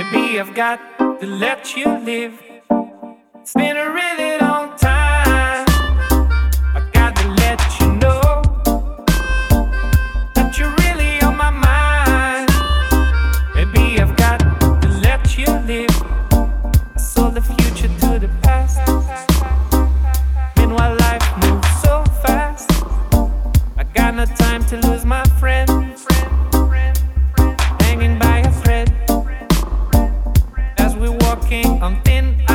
Maybe I've got to let you live. It's been a really long time. I got to let you know that you're really on my mind. Maybe I've got to let you live. I sold the future to the past. Meanwhile life moves so fast. I got no time to lose my friend. Hanging by a thread as we're walking on thin ice.